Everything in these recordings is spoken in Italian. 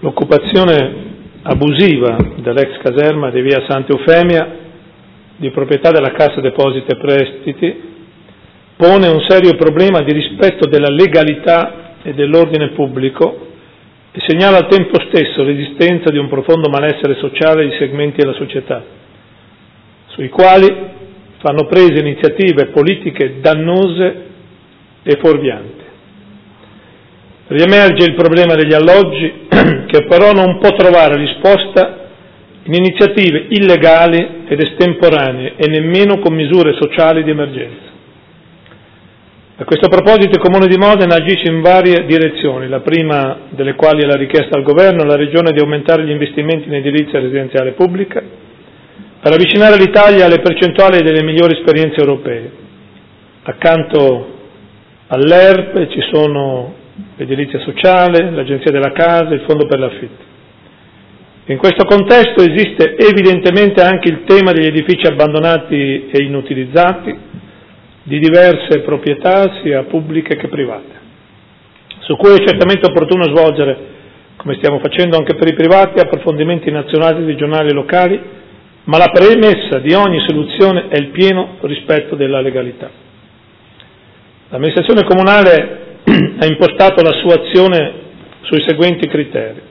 L'occupazione abusiva dell'ex caserma di via Santa Eufemia, di proprietà della Cassa Depositi e Prestiti, pone un serio problema di rispetto della legalità e dell'ordine pubblico e segnala al tempo stesso l'esistenza di un profondo malessere sociale di segmenti della società, sui quali fanno prese iniziative politiche dannose e fuorvianti. Riemerge il problema degli alloggi, che però non può trovare risposta in iniziative illegali ed estemporanee e nemmeno con misure sociali di emergenza. A questo proposito il Comune di Modena agisce in varie direzioni, la prima delle quali è la richiesta al Governo e alla Regione di aumentare gli investimenti in edilizia residenziale pubblica per avvicinare l'Italia alle percentuali delle migliori esperienze europee. Accanto all'ERP ci sono l'edilizia sociale, l'Agenzia della Casa, il Fondo per l'affitto. In questo contesto esiste evidentemente anche il tema degli edifici abbandonati e inutilizzati, di diverse proprietà, sia pubbliche che private, su cui è certamente opportuno svolgere, come stiamo facendo anche per i privati, approfondimenti nazionali, regionali e locali, ma la premessa di ogni soluzione è il pieno rispetto della legalità. L'amministrazione comunale ha impostato la sua azione sui seguenti criteri.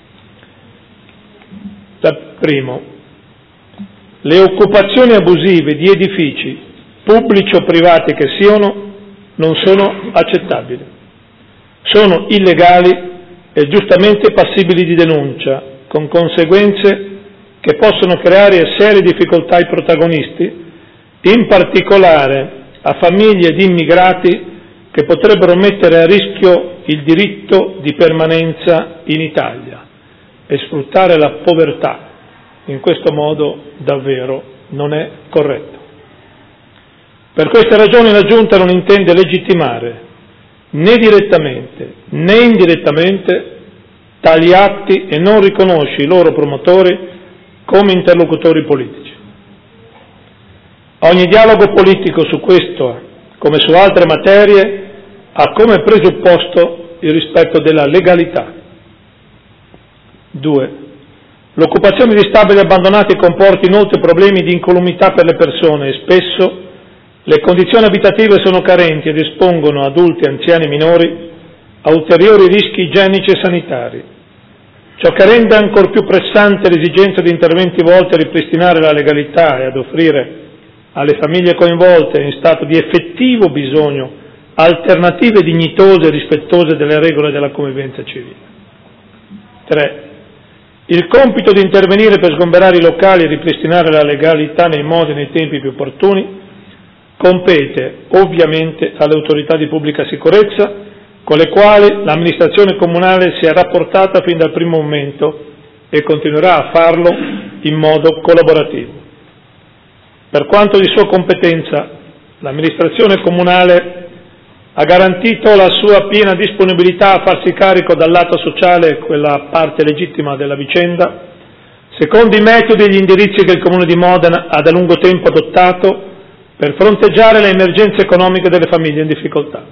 Primo, le occupazioni abusive di edifici pubblici o privati che siano, non sono accettabili. Sono illegali e giustamente passibili di denuncia, con conseguenze che possono creare serie difficoltà ai protagonisti, in particolare a famiglie di immigrati che potrebbero mettere a rischio il diritto di permanenza in Italia e sfruttare la povertà. In questo modo davvero non è corretto. Per queste ragioni la Giunta non intende legittimare né direttamente né indirettamente tali atti e non riconosce i loro promotori come interlocutori politici. Ogni dialogo politico su questo, come su altre materie, ha come presupposto il rispetto della legalità. 2. L'occupazione di stabili abbandonati comporta inoltre problemi di incolumità per le persone e spesso le condizioni abitative sono carenti ed espongono adulti, anziani e minori a ulteriori rischi igienici e sanitari. Ciò che rende ancor più pressante l'esigenza di interventi volti a ripristinare la legalità e ad offrire alle famiglie coinvolte in stato di effettivo bisogno alternative dignitose e rispettose delle regole della convivenza civile. 3. Il compito di intervenire per sgomberare i locali e ripristinare la legalità nei modi e nei tempi più opportuni compete ovviamente alle autorità di pubblica sicurezza, con le quali l'amministrazione comunale si è rapportata fin dal primo momento e continuerà a farlo in modo collaborativo. Per quanto di sua competenza, l'amministrazione comunale ha garantito la sua piena disponibilità a farsi carico dal lato sociale, quella parte legittima della vicenda, secondo i metodi e gli indirizzi che il Comune di Modena ha da lungo tempo adottato per fronteggiare le emergenze economiche delle famiglie in difficoltà.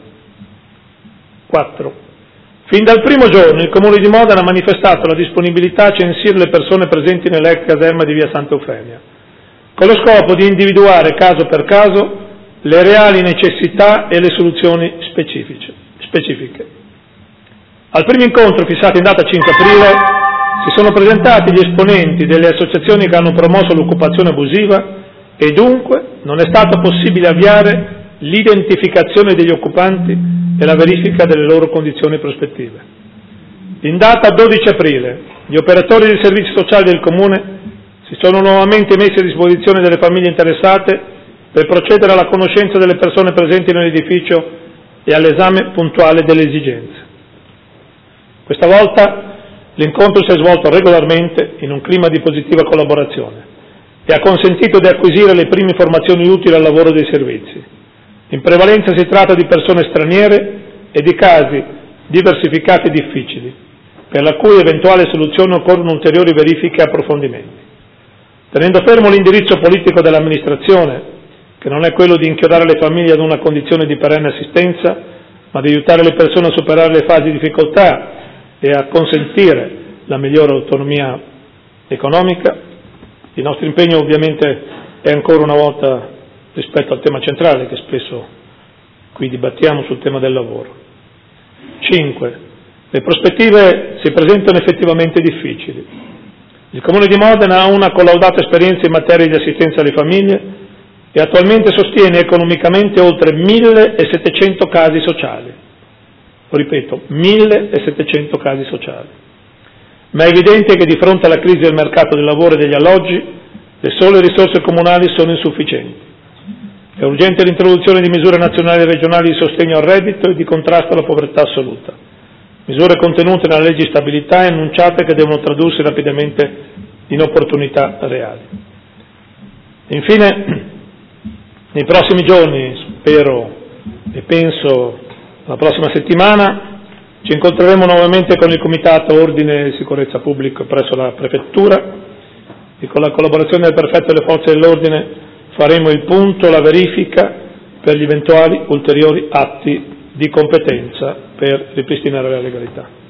4. Fin dal primo giorno il Comune di Modena ha manifestato la disponibilità a censire le persone presenti nell'ex caserma di via Santa Eufemia, con lo scopo di individuare caso per caso le reali necessità e le soluzioni specifiche. Al primo incontro fissato in data 5 aprile si sono presentati gli esponenti delle associazioni che hanno promosso l'occupazione abusiva e dunque non è stato possibile avviare l'identificazione degli occupanti e la verifica delle loro condizioni prospettive. In data 12 aprile gli operatori dei servizi sociali del Comune si sono nuovamente messi a disposizione delle famiglie interessate per procedere alla conoscenza delle persone presenti nell'edificio e all'esame puntuale delle esigenze. Questa volta l'incontro si è svolto regolarmente in un clima di positiva collaborazione e ha consentito di acquisire le prime informazioni utili al lavoro dei servizi. In prevalenza si tratta di persone straniere e di casi diversificati e difficili, per la cui eventuale soluzione occorrono ulteriori verifiche e approfondimenti. Tenendo fermo l'indirizzo politico dell'amministrazione, che non è quello di inchiodare le famiglie ad una condizione di perenne assistenza, ma di aiutare le persone a superare le fasi di difficoltà e a consentire la migliore autonomia economica. Il nostro impegno ovviamente è ancora una volta rispetto al tema centrale che spesso qui dibattiamo sul tema del lavoro. 5. Le prospettive si presentano effettivamente difficili. Il Comune di Modena ha una collaudata esperienza in materia di assistenza alle famiglie e attualmente sostiene economicamente oltre 1.700 casi sociali. Lo ripeto, 1.700 casi sociali. Ma è evidente che di fronte alla crisi del mercato del lavoro e degli alloggi, le sole risorse comunali sono insufficienti. È urgente l'introduzione di misure nazionali e regionali di sostegno al reddito e di contrasto alla povertà assoluta. Misure contenute nella legge di stabilità e annunciate che devono tradursi rapidamente in opportunità reali. Infine, nei prossimi giorni, spero e penso la prossima settimana, ci incontreremo nuovamente con il Comitato Ordine e Sicurezza Pubblico presso la Prefettura e con la collaborazione del Prefetto e delle Forze dell'Ordine faremo il punto, la verifica per gli eventuali ulteriori atti di competenza per ripristinare la legalità.